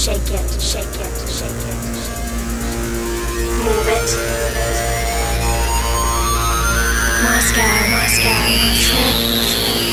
shake it, shake it, shake it. Move it. Moscow, Moscow, trip.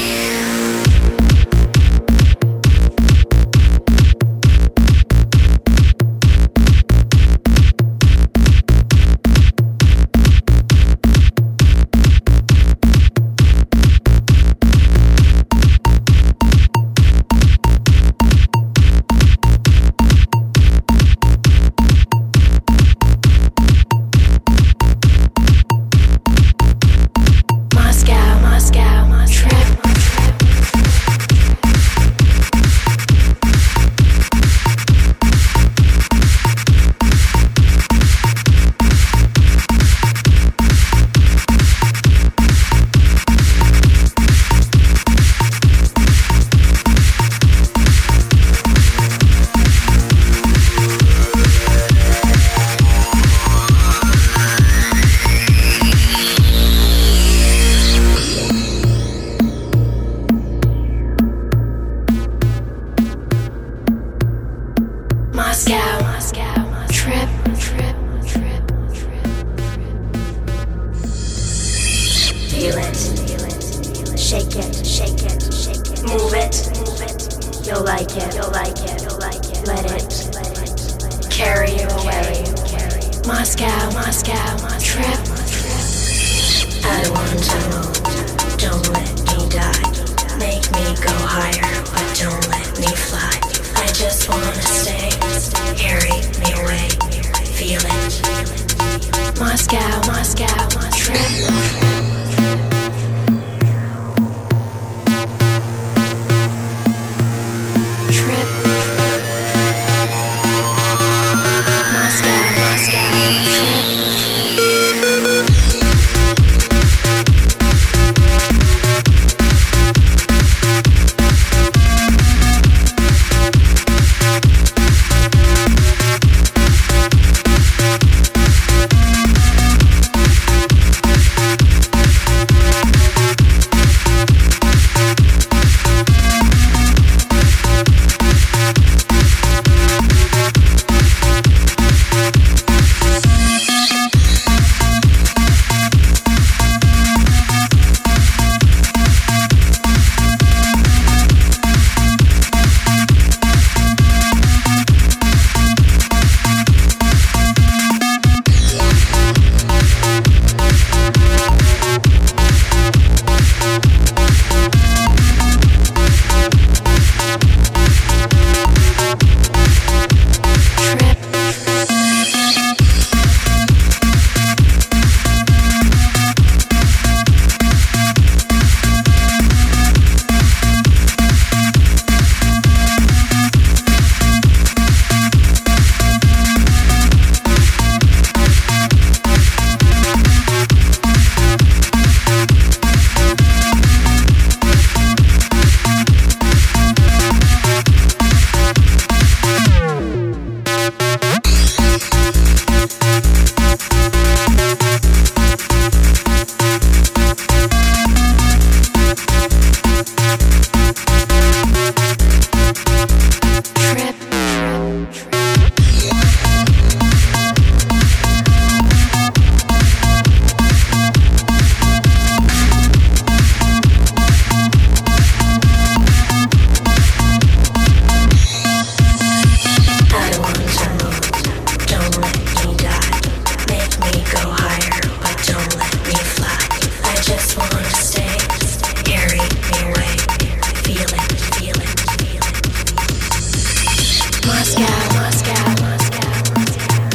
Moscow, Moscow, trip, trip, trip, trip. Feel it, shake it, shake it, shake it. Move it, move it. You'll like it, you'll like it, you'll like it. Let it carry you away. Moscow, Moscow, trip, trip. I want to move, don't let me die. Make me go higher, but don't let me fly. I just wanna stay, carry me away, feel it. Moscow, Moscow, trip.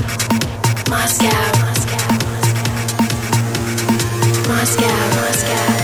Moscow, Moscow.